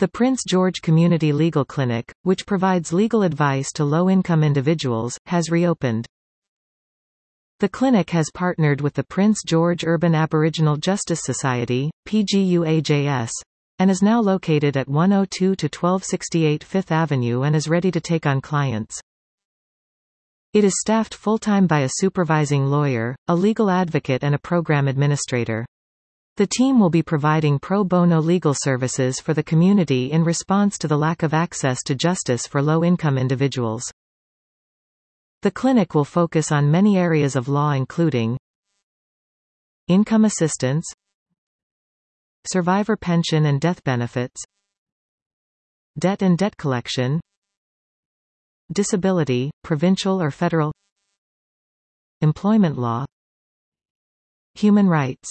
The Prince George Community Legal Clinic, which provides legal advice to low-income individuals, has reopened. The clinic has partnered with the Prince George Urban Aboriginal Justice Society, PGUAJS, and is now located at 102 to 1268 Fifth Avenue and is ready to take on clients. It is staffed full-time by a supervising lawyer, a legal advocate and a program administrator. The team will be providing pro bono legal services for the community in response to the lack of access to justice for low-income individuals. The clinic will focus on many areas of law including income assistance, survivor pension and death benefits, debt and debt collection, disability, provincial or federal, employment law, human rights,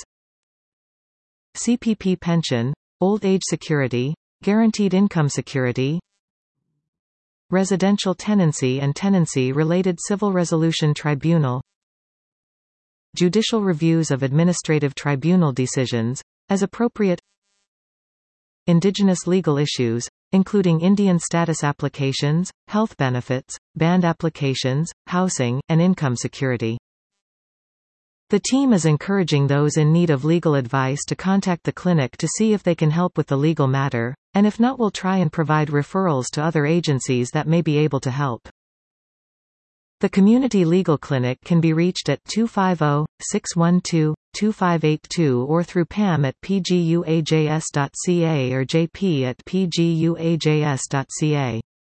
CPP pension, old age security, guaranteed income security, residential tenancy and tenancy-related civil resolution tribunal, judicial reviews of administrative tribunal decisions, as appropriate, indigenous legal issues, including Indian status applications, health benefits, band applications, housing, and income security. The team is encouraging those in need of legal advice to contact the clinic to see if they can help with the legal matter, and if not, will try and provide referrals to other agencies that may be able to help. The Community Legal Clinic can be reached at 250-612-2582 or through Pam at pguajs.ca or jp@pguajs.ca.